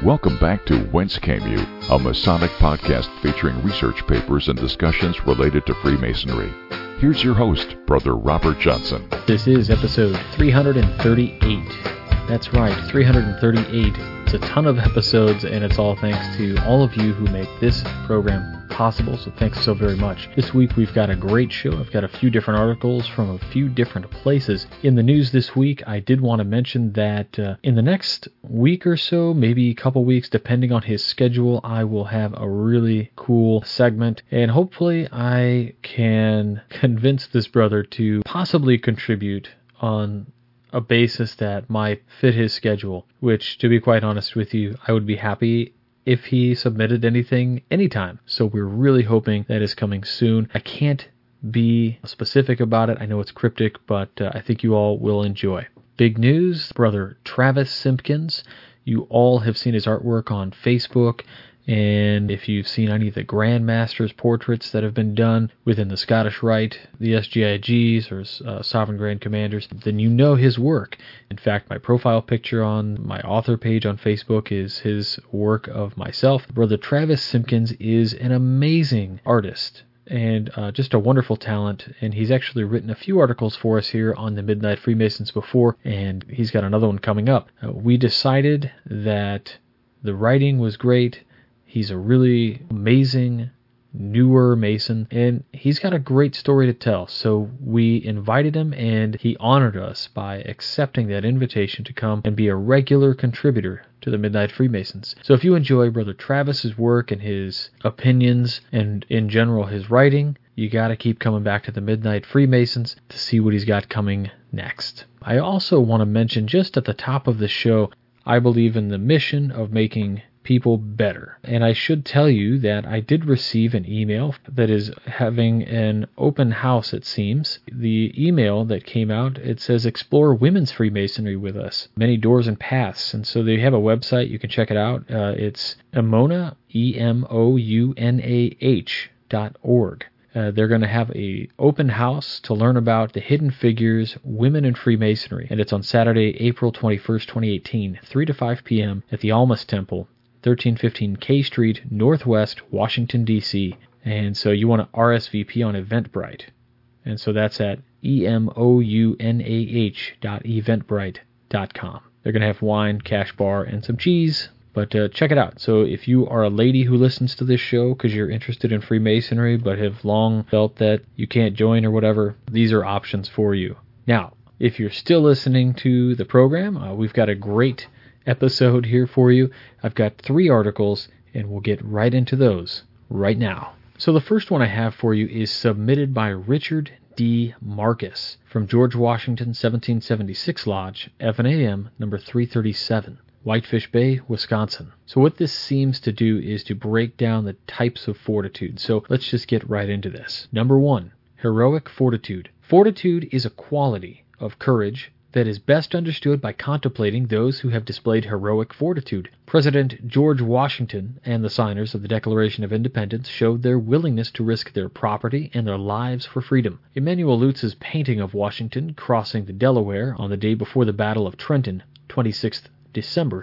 Welcome back to Whence Came You, a Masonic podcast featuring research papers and discussions related to Freemasonry. Here's your host, Brother Robert Johnson. This is episode 338. That's right, 338. It's a ton of episodes, and it's all thanks to all of you who make this program possible, so thanks so very much. This week we've got a great show. I've got a few different articles from a few different places. In the news this week, I did want to mention that in the next week or so, maybe a couple weeks, depending on his schedule, I will have a really cool segment, and hopefully I can convince this brother to possibly contribute on a basis that might fit his schedule, which, to be quite honest with you, I would be happy if he submitted anything anytime. So we're really hoping that is coming soon. I can't be specific about it. I know it's cryptic, but I think you all will enjoy. Big news, Brother Travis Simpkins. You all have seen his artwork on Facebook, and if you've seen any of the Grand Masters portraits that have been done within the Scottish Rite, the SGIGs, or Sovereign Grand Commanders, then you know his work. In fact, my profile picture on my author page on Facebook is his work of myself. Brother Travis Simpkins is an amazing artist and just a wonderful talent, and he's actually written a few articles for us here on the Midnight Freemasons before, and he's got another one coming up. We decided that the writing was great. He's a really amazing, newer Mason, and he's got a great story to tell. So we invited him, and he honored us by accepting that invitation to come and be a regular contributor to the Midnight Freemasons. So if you enjoy Brother Travis's work and his opinions, and in general his writing, you got to keep coming back to the Midnight Freemasons to see what he's got coming next. I also want to mention, just at the top of the show, I believe in the mission of making people better. And I should tell you that I did receive an email that is having an open house, it seems. The email that came out, it says, explore women's Freemasonry with us. Many doors and paths. And so they have a website. You can check it out. It's Emonah, EMOUNAH.org. They're going to have an open house to learn about the Hidden Figures, Women in Freemasonry. And it's on Saturday, April 21st, 2018, 3 to 5 p.m. at the Almas Temple, 1315 K Street, Northwest, Washington, D.C. And so you want to RSVP on Eventbrite. And so that's at EMOUNAH.eventbrite.com. They're going to have wine, cash bar, and some cheese. But check it out. So if you are a lady who listens to this show because you're interested in Freemasonry but have long felt that you can't join or whatever, these are options for you. Now, if you're still listening to the program, we've got a great episode here for you. I've got 3 articles, and we'll get right into those right now. So the first one I have for you is submitted by Richard D. Marcus from George Washington 1776 Lodge, F&AM number 337. Whitefish Bay, Wisconsin. So what this seems to do is to break down the types of fortitude. So let's just get right into this. Number 1, heroic fortitude. Fortitude is a quality of courage that is best understood by contemplating those who have displayed heroic fortitude. President George Washington and the signers of the Declaration of Independence showed their willingness to risk their property and their lives for freedom. Emanuel Lutz's painting of Washington crossing the Delaware on the day before the Battle of Trenton, 26th December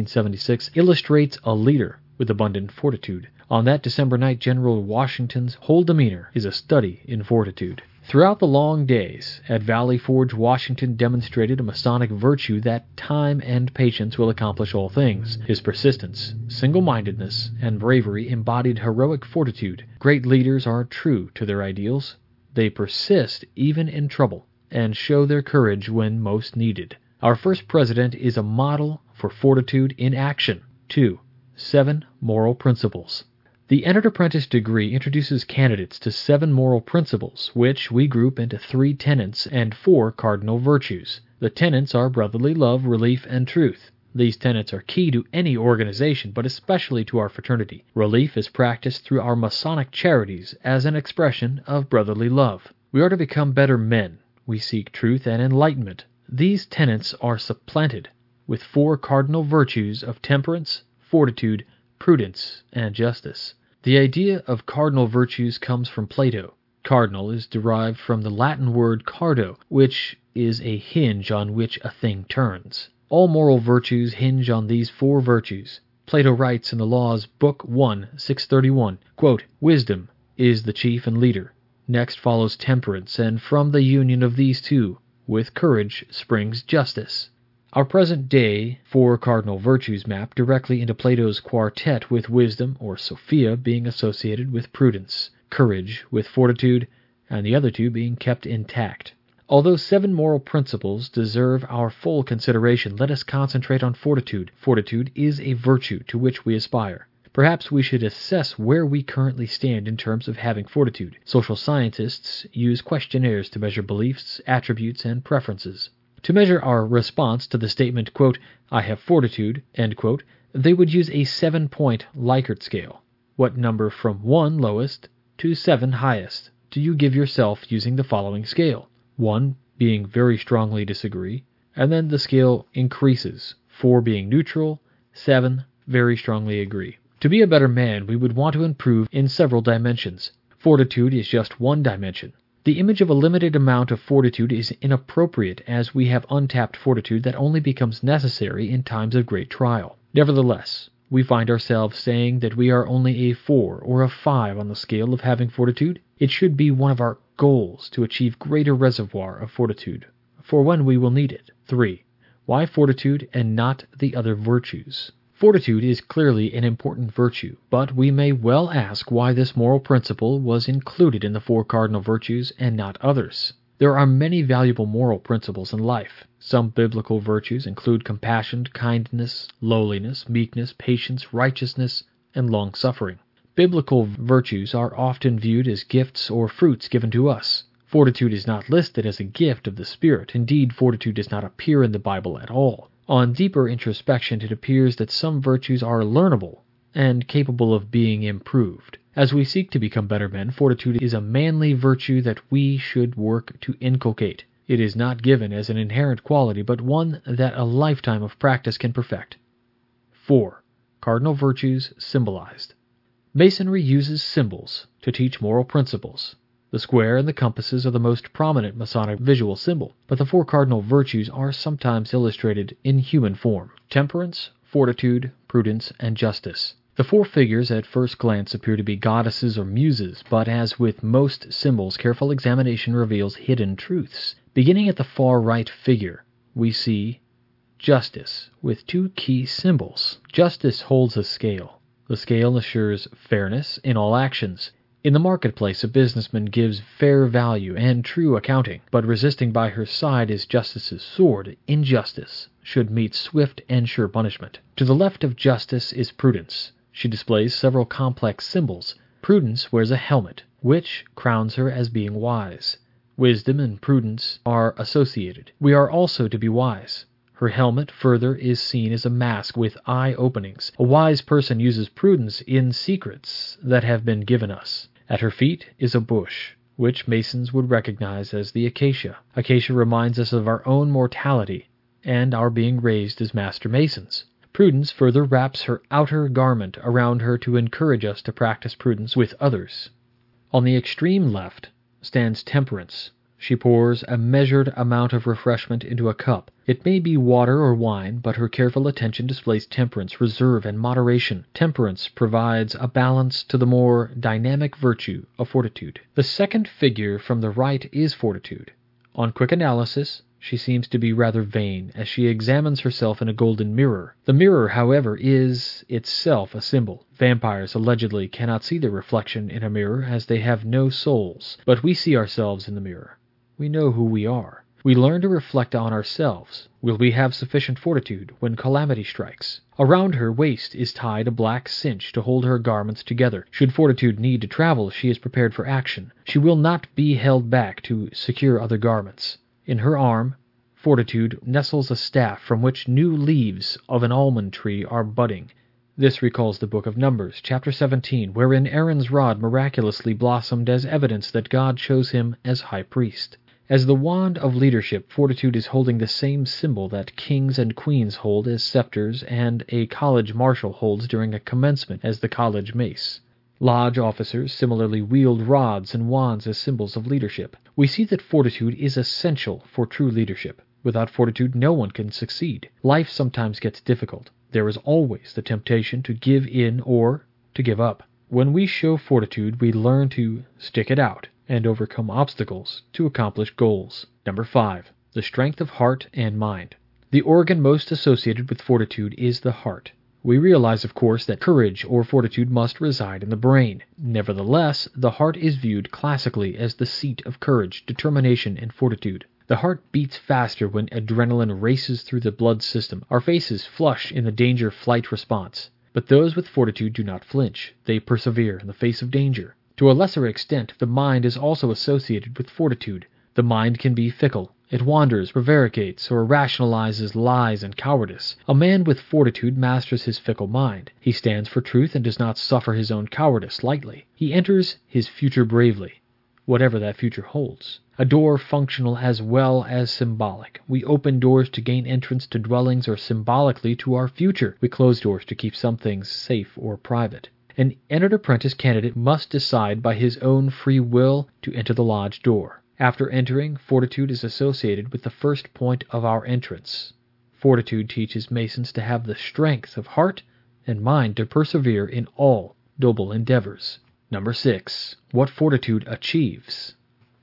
1776, illustrates a leader with abundant fortitude. On that December night, General Washington's whole demeanor is a study in fortitude. Throughout the long days at Valley Forge, Washington demonstrated a Masonic virtue that time and patience will accomplish all things. His persistence, single-mindedness, and bravery embodied heroic fortitude. Great leaders are true to their ideals. They persist even in trouble and show their courage when most needed. Our first president is a model for fortitude in action. 2. 7 moral principles. The Entered Apprentice degree introduces candidates to 7 moral principles, which we group into 3 tenets and 4 cardinal virtues. The tenets are brotherly love, relief, and truth. These tenets are key to any organization, but especially to our fraternity. Relief is practiced through our Masonic charities as an expression of brotherly love. We are to become better men. We seek truth and enlightenment. These tenets are supplanted with 4 cardinal virtues of temperance, fortitude, prudence, and justice. The idea of cardinal virtues comes from Plato. Cardinal is derived from the Latin word cardo, which is a hinge on which a thing turns. All moral virtues hinge on these 4 virtues: Plato writes in the Laws, Book 1, 631, quote, "Wisdom is the chief and leader. Next follows temperance, and from the union of these two, with courage, springs justice." Our present-day four cardinal virtues map directly into Plato's quartet, with wisdom, or Sophia, being associated with prudence, courage with fortitude, and the other two being kept intact. Although 7 moral principles deserve our full consideration, let us concentrate on fortitude. Fortitude is a virtue to which we aspire. Perhaps we should assess where we currently stand in terms of having fortitude. Social scientists use questionnaires to measure beliefs, attributes, and preferences. To measure our response to the statement, quote, "I have fortitude," end quote, they would use a 7-point Likert scale. What number from 1 lowest to 7 highest do you give yourself using the following scale? 1 being very strongly disagree, and then the scale increases, 4 being neutral, 7 very strongly agree. To be a better man, we would want to improve in several dimensions. Fortitude is just one dimension. The image of a limited amount of fortitude is inappropriate, as we have untapped fortitude that only becomes necessary in times of great trial. Nevertheless, we find ourselves saying that we are only a 4 or a 5 on the scale of having fortitude. It should be one of our goals to achieve greater reservoir of fortitude, for when we will need it. 3. Why fortitude and not the other virtues? Fortitude is clearly an important virtue, but we may well ask why this moral principle was included in the 4 cardinal virtues and not others. There are many valuable moral principles in life. Some biblical virtues include compassion, kindness, lowliness, meekness, patience, righteousness, and long-suffering. Biblical virtues are often viewed as gifts or fruits given to us. Fortitude is not listed as a gift of the Spirit. Indeed, fortitude does not appear in the Bible at all. On deeper introspection, it appears that some virtues are learnable and capable of being improved. As we seek to become better men, fortitude is a manly virtue that we should work to inculcate. It is not given as an inherent quality, but one that a lifetime of practice can perfect. 4. Cardinal virtues symbolized. Masonry uses symbols to teach moral principles. The square and the compasses are the most prominent Masonic visual symbol, but the 4 cardinal virtues are sometimes illustrated in human form: temperance, fortitude, prudence, and justice. The 4 figures at first glance appear to be goddesses or muses, but as with most symbols, careful examination reveals hidden truths. Beginning at the far right figure, we see justice with 2 key symbols. Justice holds a scale. The scale assures fairness in all actions. In the marketplace, a businessman gives fair value and true accounting, but resisting by her side is justice's sword. Injustice should meet swift and sure punishment. To the left of justice is prudence. She displays several complex symbols. Prudence wears a helmet, which crowns her as being wise. Wisdom and prudence are associated. We are also to be wise. Her helmet, further, is seen as a mask with eye openings. A wise person uses prudence in secrets that have been given us. At her feet is a bush, which Masons would recognize as the acacia. Acacia reminds us of our own mortality and our being raised as Master Masons. Prudence further wraps her outer garment around her to encourage us to practice prudence with others. On the extreme left stands temperance. She pours a measured amount of refreshment into a cup. It may be water or wine, but her careful attention displays temperance, reserve, and moderation. Temperance provides a balance to the more dynamic virtue of fortitude. The second figure from the right is fortitude. On quick analysis, she seems to be rather vain, as she examines herself in a golden mirror. The mirror, however, is itself a symbol. Vampires allegedly cannot see their reflection in a mirror, as they have no souls, but we see ourselves in the mirror. We know who we are. We learn to reflect on ourselves. Will we have sufficient fortitude when calamity strikes? Around her waist is tied a black cinch to hold her garments together. Should fortitude need to travel, she is prepared for action. She will not be held back to secure other garments. In her arm, fortitude nestles a staff from which new leaves of an almond tree are budding. This recalls the book of Numbers, chapter 17, wherein Aaron's rod miraculously blossomed as evidence that God chose him as high priest. As the wand of leadership, fortitude is holding the same symbol that kings and queens hold as scepters and a college marshal holds during a commencement as the college mace. Lodge officers similarly wield rods and wands as symbols of leadership. We see that fortitude is essential for true leadership. Without fortitude, no one can succeed. Life sometimes gets difficult. there is always the temptation to give in or to give up. When we show fortitude, we learn to stick it out and overcome obstacles to accomplish goals. Number 5, the strength of heart and mind. The organ most associated with fortitude is the heart. We realize, of course, that courage or fortitude must reside in the brain. Nevertheless, the heart is viewed classically as the seat of courage, determination, and fortitude. The heart beats faster when adrenaline races through the blood system. Our faces flush in the danger-flight response. But those with fortitude do not flinch. They persevere in the face of danger. To a lesser extent, the mind is also associated with fortitude. The mind can be fickle. It wanders, prevaricates, or rationalizes lies and cowardice. A man with fortitude masters his fickle mind. He stands for truth and does not suffer his own cowardice lightly. He enters his future bravely, whatever that future holds. A door functional as well as symbolic. We open doors to gain entrance to dwellings or symbolically to our future. We close doors to keep some things safe or private. An entered apprentice candidate must decide by his own free will to enter the lodge door. After entering, fortitude is associated with the first point of our entrance. Fortitude teaches Masons to have the strength of heart and mind to persevere in all noble endeavors. Number 6, what fortitude achieves.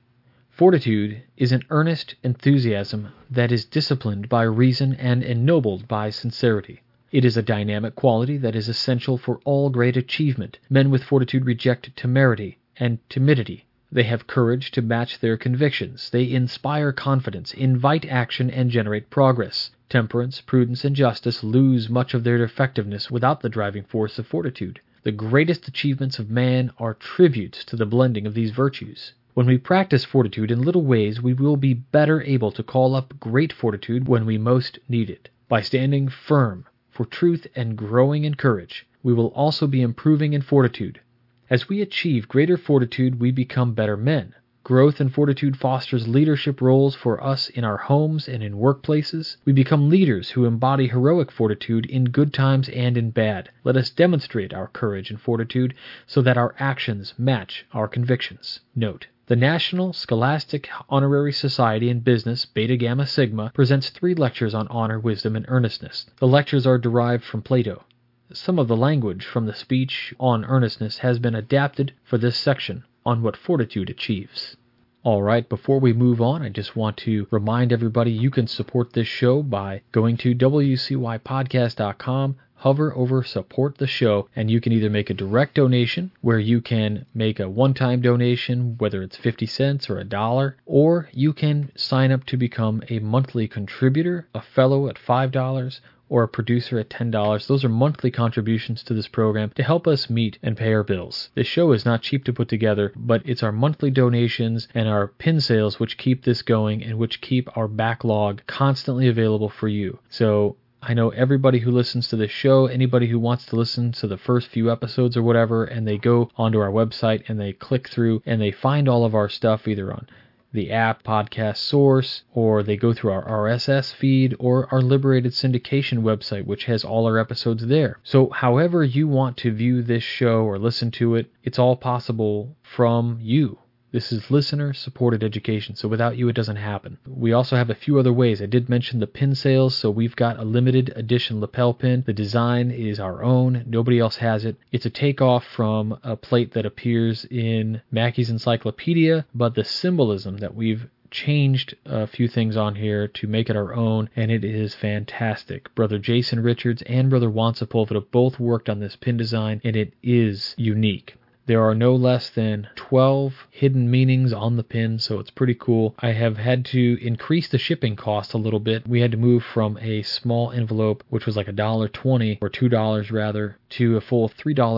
Fortitude is an earnest enthusiasm that is disciplined by reason and ennobled by sincerity. It is a dynamic quality that is essential for all great achievement. Men with fortitude reject temerity and timidity. They have courage to match their convictions. They inspire confidence, invite action, and generate progress. Temperance, prudence, and justice lose much of their effectiveness without the driving force of fortitude. The greatest achievements of man are tributes to the blending of these virtues. When we practice fortitude in little ways, we will be better able to call up great fortitude when we most need it. By standing firm for truth and growing in courage, we will also be improving in fortitude. As we achieve greater fortitude, we become better men. Growth in fortitude fosters leadership roles for us in our homes and in workplaces. We become leaders who embody heroic fortitude in good times and in bad. Let us demonstrate our courage and fortitude so that our actions match our convictions. Note: the National Scholastic Honorary Society in Business, Beta Gamma Sigma, presents 3 lectures on honor, wisdom, and earnestness. The lectures are derived from Plato. Some of the language from the speech on earnestness has been adapted for this section on what fortitude achieves. All right, before we move on, I just want to remind everybody you can support this show by going to wcypodcast.com, hover over support the show, and you can either make a direct donation where you can make a one-time donation, whether it's 50 cents or $1, or you can sign up to become a monthly contributor, a fellow at $5, or a producer at $10. Those are monthly contributions to this program to help us meet and pay our bills. This show is not cheap to put together, but it's our monthly donations and our pin sales which keep this going and which keep our backlog constantly available for you. So I know everybody who listens to this show, anybody who wants to listen to the first few episodes or whatever, and they go onto our website and they click through and they find all of our stuff either on the app, podcast source, or they go through our RSS feed or our Liberated Syndication website, which has all our episodes there. So however you want to view this show or listen to it, it's all possible from you. This is listener-supported education, so without you, it doesn't happen. We also have a few other ways. I did mention the pin sales, so we've got a limited edition lapel pin. The design is our own. Nobody else has it. It's a takeoff from a plate that appears in Mackey's Encyclopedia, but the symbolism that we've changed a few things on here to make it our own, and it is fantastic. Brother Jason Richards and Brother Juan Sepulveda have both worked on this pin design, and it is unique. There are no less than 12 hidden meanings on the pin, so it's pretty cool. I have had to increase the shipping cost a little bit. We had to move from a small envelope, which was like $1.20 or $2 rather, to a full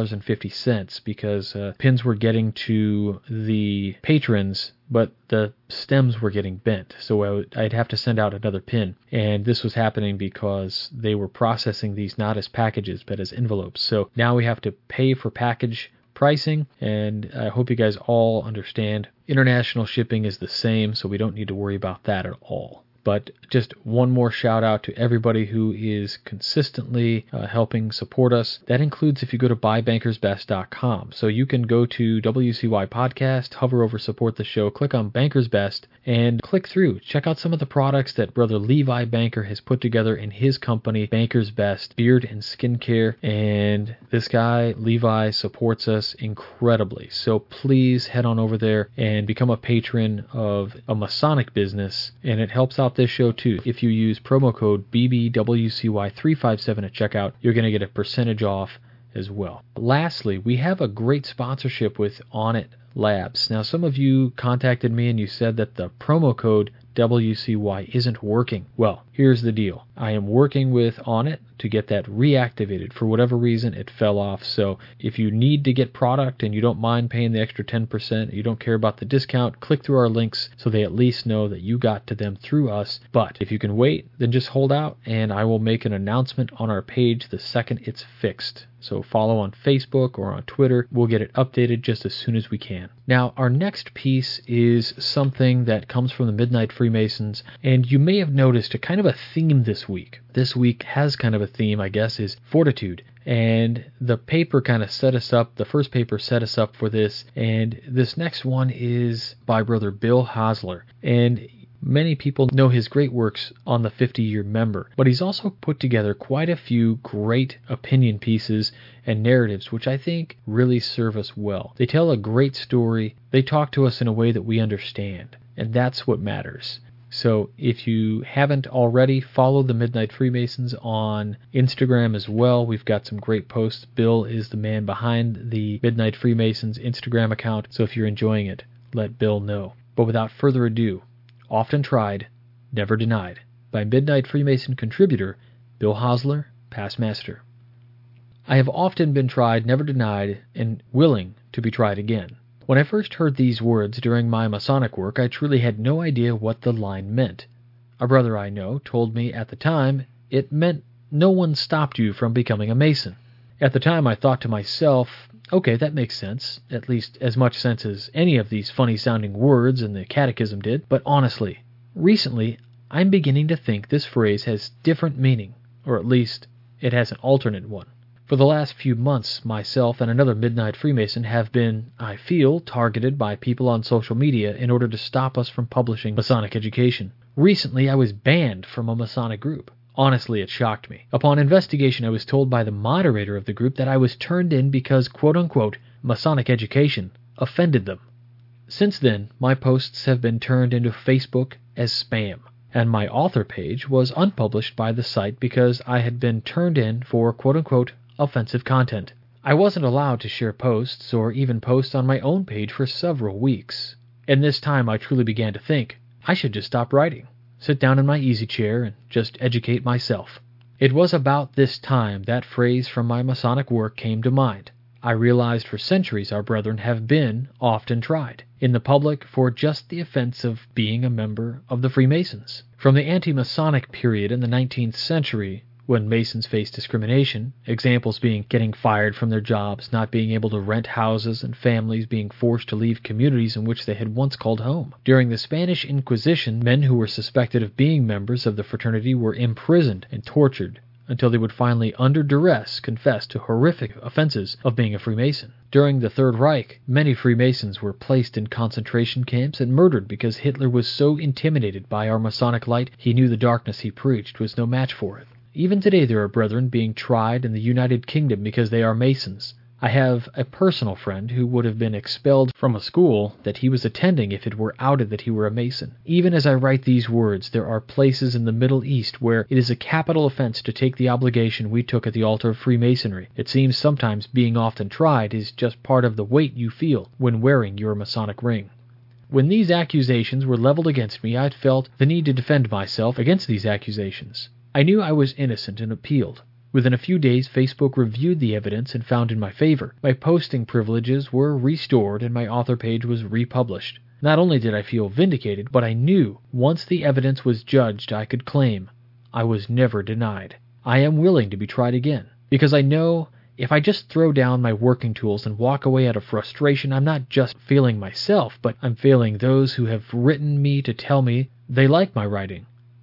$3.50 because pins were getting to the patrons, but the stems were getting bent, so I'd have to send out another pin. And this was happening because they were processing these not as packages, but as envelopes. So now we have to pay for package pricing, and I hope you guys all understand. International shipping is the same, so we don't need to worry about that at all. But just one more shout out to everybody who is consistently helping support us. That includes if you go to buybankersbest.com. So you can go to WCY Podcast, hover over support the show, click on Bankers Best, and click through. Check out some of the products that Brother Levi Banker has put together in his company, Bankers Best Beard and Skincare. And this guy, Levi, supports us incredibly. So please head on over there and become a patron of a Masonic business, and it helps out this show too. If you use promo code BBWCY357 at checkout, you're going to get a percentage off as well. Lastly, we have a great sponsorship with Onnit Labs. Now, some of you contacted me and you said that the promo code WCY isn't working. Well, here's the deal. I am working with Onnit to get that reactivated. For whatever reason, it fell off. So if you need to get product and you don't mind paying the extra 10%, you don't care about the discount, click through our links so they at least know that you got to them through us. But if you can wait, then just hold out and I will make an announcement on our page the second it's fixed. So follow on Facebook or on Twitter. We'll get it updated just as soon as we can. Now, our next piece is something that comes from the Midnight Freemasons, and you may have noticed a kind of a theme this week. This week has kind of a theme, I guess, is fortitude. And the paper kind of set us up, the first paper set us up for this, and this next one is by Brother Bill Hosler. And many people know his great works on the 50-year member, but he's also put together quite a few great opinion pieces and narratives, which I think really serve us well. They tell a great story. They talk to us in a way that we understand, and that's what matters. So if you haven't already, follow the Midnight Freemasons on Instagram as well. We've got some great posts. Bill is the man behind the Midnight Freemasons Instagram account, so if you're enjoying it, let Bill know. But without further ado, Often Tried, Never Denied, by Midnight Freemason contributor Bill Hosler, past master. I have often been tried, never denied, and willing to be tried again. When I first heard these words during my Masonic work, I truly had no idea what the line meant. A brother I know told me at the time it meant no one stopped you from becoming a Mason. At the time I thought to myself, okay, that makes sense, at least as much sense as any of these funny-sounding words in the Catechism did, but honestly, recently I'm beginning to think this phrase has different meaning, or at least it has an alternate one. For the last few months, myself and another Midnight Freemason have been, I feel, targeted by people on social media in order to stop us from publishing Masonic education. Recently, I was banned from a Masonic group. Honestly, it shocked me. Upon investigation, I was told by the moderator of the group that I was turned in because, quote-unquote, Masonic education offended them. Since then, my posts have been turned into Facebook as spam, and my author page was unpublished by the site because I had been turned in for, quote-unquote, offensive content. I wasn't allowed to share posts or even post on my own page for several weeks. And this time I truly began to think, I should just stop writing, sit down in my easy chair, and just educate myself. It was about this time that phrase from my Masonic work came to mind. I realized for centuries our brethren have been often tried, in the public for just the offense of being a member of the Freemasons. From the anti-Masonic period in the 19th century, when Masons faced discrimination, examples being getting fired from their jobs, not being able to rent houses, and families being forced to leave communities in which they had once called home. During the Spanish Inquisition, men who were suspected of being members of the fraternity were imprisoned and tortured until they would finally, under duress, confess to horrific offenses of being a Freemason. During the Third Reich, many Freemasons were placed in concentration camps and murdered because Hitler was so intimidated by our Masonic light he knew the darkness he preached was no match for it. Even today there are brethren being tried in the United Kingdom because they are Masons. I have a personal friend who would have been expelled from a school that he was attending if it were outed that he were a Mason. Even as I write these words, there are places in the Middle East where it is a capital offense to take the obligation we took at the altar of Freemasonry. It seems sometimes being often tried is just part of the weight you feel when wearing your Masonic ring. When these accusations were leveled against me, I felt the need to defend myself against these accusations. I knew I was innocent and appealed. Within a few days, Facebook reviewed the evidence and found in my favor. My posting privileges were restored and my author page was republished. Not only did I feel vindicated, but I knew once the evidence was judged, I could claim I was never denied. I am willing to be tried again, because I know if I just throw down my working tools and walk away out of frustration, I'm not just failing myself, but I'm failing those who have written me to tell me they like my writing.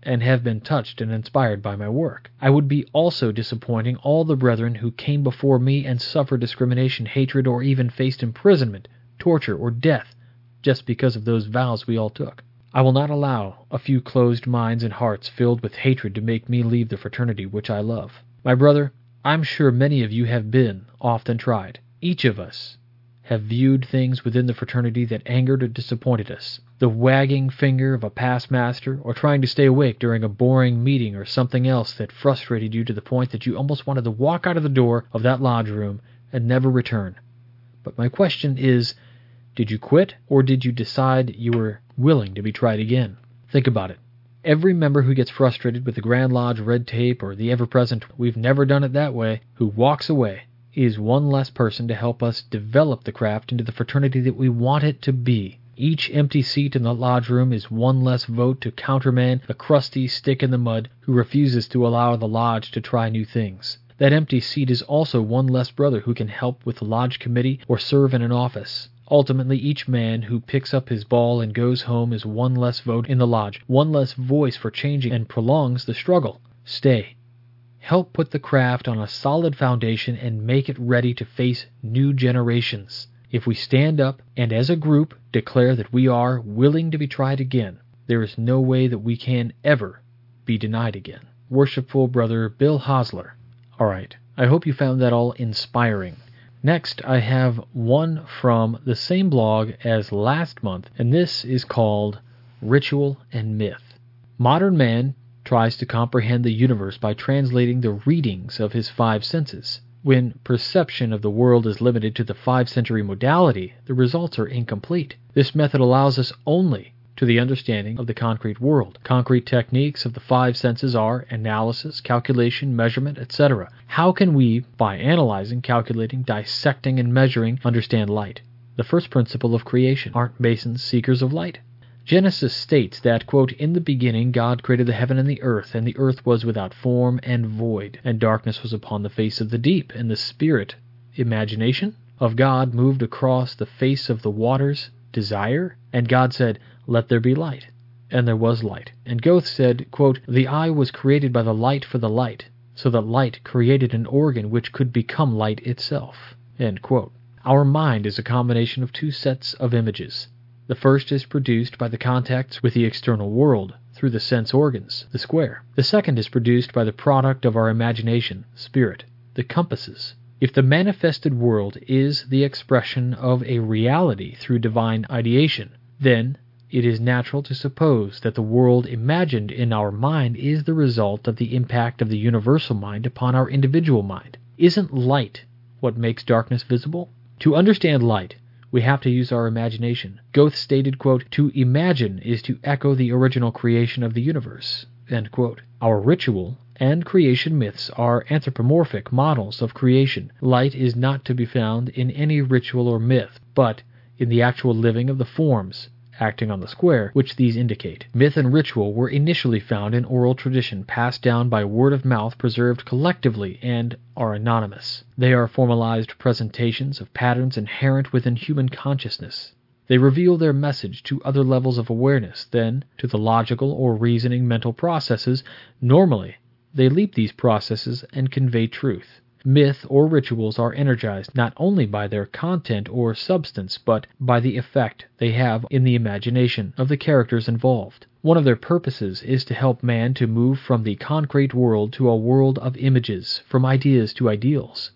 and have been touched and inspired by my work. I would be also disappointing all the brethren who came before me and suffered discrimination, hatred, or even faced imprisonment, torture, or death just because of those vows we all took. I will not allow a few closed minds and hearts filled with hatred to make me leave the fraternity which I love. My brother, I'm sure many of you have been often tried. Each of us have viewed things within the fraternity that angered or disappointed us. The wagging finger of a past master, or trying to stay awake during a boring meeting, or something else that frustrated you to the point that you almost wanted to walk out of the door of that lodge room and never return. But my question is, did you quit, or did you decide you were willing to be tried again? Think about it. Every member who gets frustrated with the Grand Lodge red tape or the ever-present "we've never done it that way," who walks away, is one less person to help us develop the craft into the fraternity that we want it to be. Each empty seat in the lodge room is one less vote to countermand the crusty stick in the mud who refuses to allow the lodge to try new things. That empty seat is also one less brother who can help with the lodge committee or serve in an office. Ultimately, each man who picks up his ball and goes home is one less vote in the lodge, one less voice for changing, and prolongs the struggle. Stay. Help put the craft on a solid foundation and make it ready to face new generations. If we stand up and as a group declare that we are willing to be tried again, there is no way that we can ever be denied again. Worshipful Brother Bill Hosler. All right, I hope you found that all inspiring. Next, I have one from the same blog as last month, and this is called Ritual and Myth. Modern man tries to comprehend the universe by translating the readings of his five senses. When perception of the world is limited to the five-sensory modality, the results are incomplete. This method allows us only to the understanding of the concrete world. Concrete techniques of the five senses are analysis, calculation, measurement, etc. How can we, by analyzing, calculating, dissecting, and measuring, understand light? The first principle of creation. Aren't Masons seekers of light? Genesis states that, quote, "In the beginning God created the heaven and the earth was without form and void, and darkness was upon the face of the deep, and the Spirit," imagination, "of God moved across the face of the waters," desire, "and God said, let there be light. And there was light." And Goethe said, quote, "The eye was created by the light for the light, so that light created an organ which could become light itself." End quote. Our mind is a combination of two sets of images. The first is produced by the contacts with the external world, through the sense organs, the square. The second is produced by the product of our imagination, spirit, the compasses. If the manifested world is the expression of a reality through divine ideation, then it is natural to suppose that the world imagined in our mind is the result of the impact of the universal mind upon our individual mind. Isn't light what makes darkness visible? To understand light, we have to use our imagination. Goethe stated, quote, "To imagine is to echo the original creation of the universe." End quote. Our ritual and creation myths are anthropomorphic models of creation. Light is not to be found in any ritual or myth, but in the actual living of the forms acting on the square, which these indicate. Myth and ritual were initially found in oral tradition, passed down by word of mouth, preserved collectively, and are anonymous. They are formalized presentations of patterns inherent within human consciousness. They reveal their message to other levels of awareness than to the logical or reasoning mental processes. Normally, they leap these processes and convey truth. Myth or rituals are energized not only by their content or substance, but by the effect they have in the imagination of the characters involved. One of their purposes is to help man to move from the concrete world to a world of images, from ideas to ideals.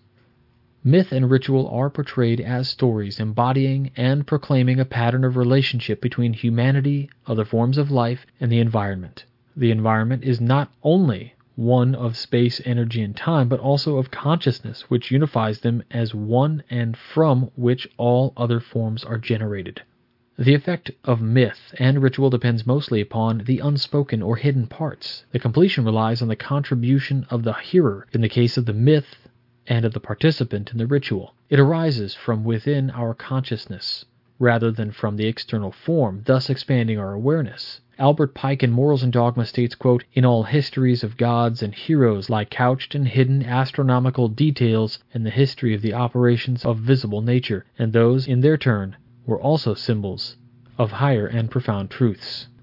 Myth and ritual are portrayed as stories embodying and proclaiming a pattern of relationship between humanity, other forms of life, and the environment. The environment is not only one of space, energy, and time, but also of consciousness, which unifies them as one and from which all other forms are generated. The effect of myth and ritual depends mostly upon the unspoken or hidden parts. The completion relies on the contribution of the hearer in the case of the myth and of the participant in the ritual. It arises from within our consciousness rather than from the external form, thus expanding our awareness. Albert Pike in Morals and Dogma states, quote, "In all histories of gods and heroes lie couched and hidden astronomical details in the history of the operations of visible nature, and those, in their turn, were also symbols of higher and profound truths."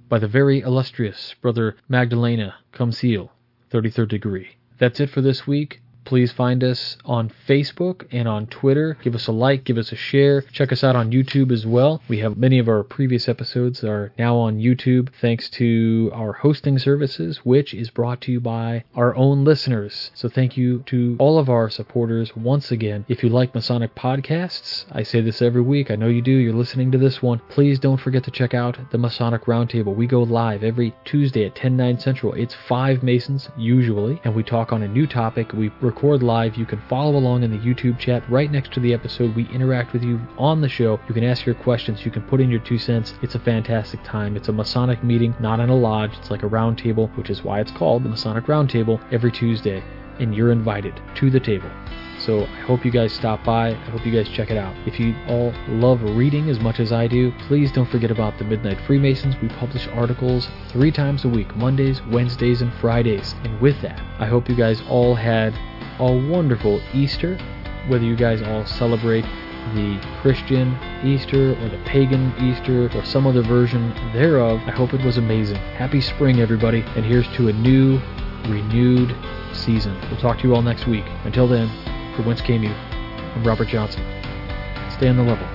by the very illustrious Brother Magdalena Cumseal, 33rd degree. That's it for this week. Please find us on Facebook and on Twitter. Give us a like, give us a share. Check us out on YouTube as well. We have many of our previous episodes are now on YouTube thanks to our hosting services, which is brought to you by our own listeners. So thank you to all of our supporters once again. If you like Masonic podcasts, I say this every week. I know you do. You're listening to this one. Please don't forget to check out the Masonic Roundtable. We go live every Tuesday at 10/9 Central. It's 5 Masons usually, and we talk on a new topic. We record live. You can follow along in the YouTube chat right next to the episode. We interact with you on the show. You can ask your questions. You can put in your 2 cents. It's a fantastic time. It's a Masonic meeting, not in a lodge. It's like a round table, which is why it's called the Masonic Roundtable every Tuesday, and you're invited to the table. So I hope you guys stop by. I hope you guys check it out. If you all love reading as much as I do, please don't forget about the Midnight Freemasons. We publish articles 3 times a week, Mondays, Wednesdays, and Fridays. And with that, I hope you guys all had a wonderful Easter, whether you guys all celebrate the Christian Easter or the pagan Easter or some other version thereof. I hope it was amazing. Happy spring, everybody, and here's to a new, renewed season. We'll talk to you all next week. Until then, for Whence Came You, I'm Robert Johnson. Stay on the level.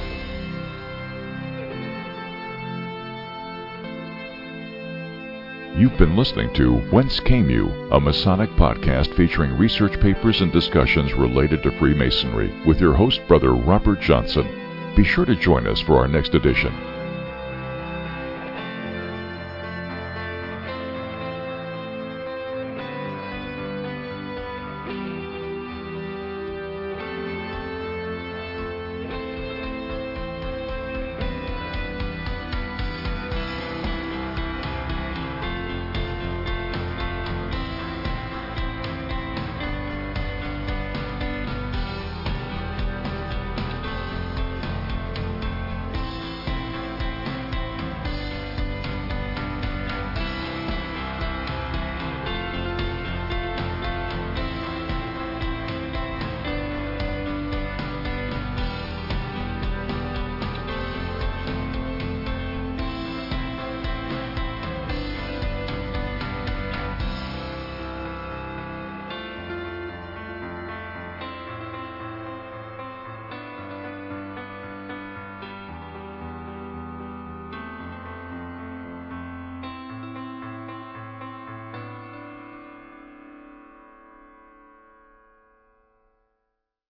You've been listening to Whence Came You, a Masonic podcast featuring research papers and discussions related to Freemasonry with your host, Brother Robert Johnson. Be sure to join us for our next edition.